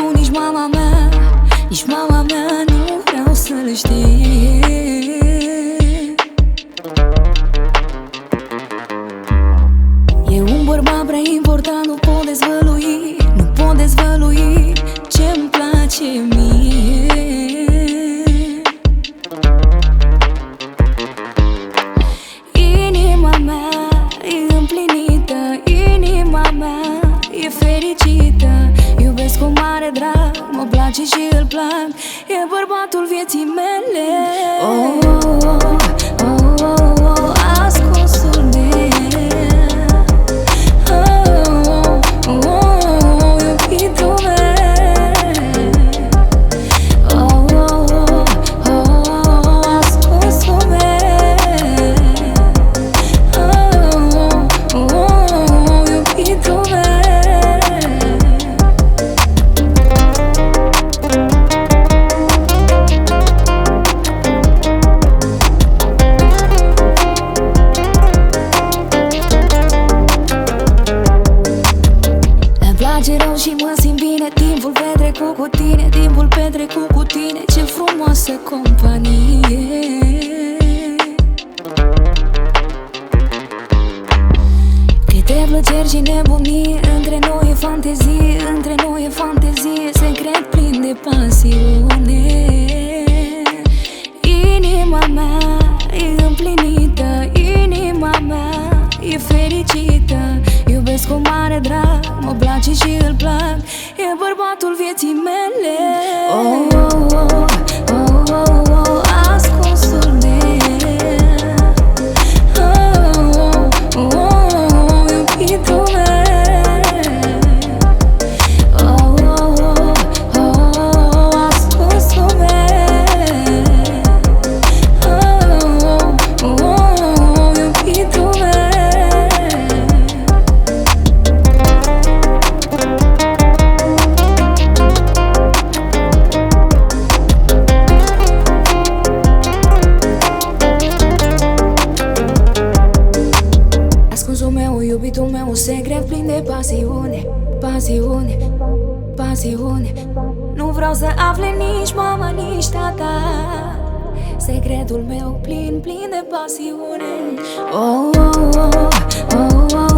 nici mama mea, nici mama mea nu vreau să-l știe. E un bărbat prea important, nu pot dezvălui, nu pot dezvălui ce-mi place mie. Inima mea e împlinită, inima mea e fericită. Iubesc cu mare drag, mă place și îl plac, e bărbatul vieții mele. Oh, oh, oh, oh, oh, oh, ascunsul meu. Oh, oh, oh, oh, iubitul meu. Oh, oh, oh, oh, ascunsul meu. Oh, oh, oh, iubitul meu. Rău și mă simt bine, timpul petrecut cu tine, timpul petrecut cu tine, ce frumoasă companie. Câte plăceri și nebunie, între noi e fantezie, între noi e fantezie, secret plin de pasiune. Inima mea e împlinită, inima mea e fericită. Iubesc cu mare drag, mă place și îl plac, e bărbatul vieții mele. Oh, oh, oh, oh, oh, oh, ascunsul meu. Oh, oh, oh, iubitul meu. Oh, oh, oh, ascunsul meu. Oh, oh, iubitul meu. Iubitul meu, un secret plin de pasiune, pasiune, pasiune. Nu vreau să afle nici mama, nici tata. Secretul meu plin, plin de pasiune. Oh, oh, oh, oh, oh.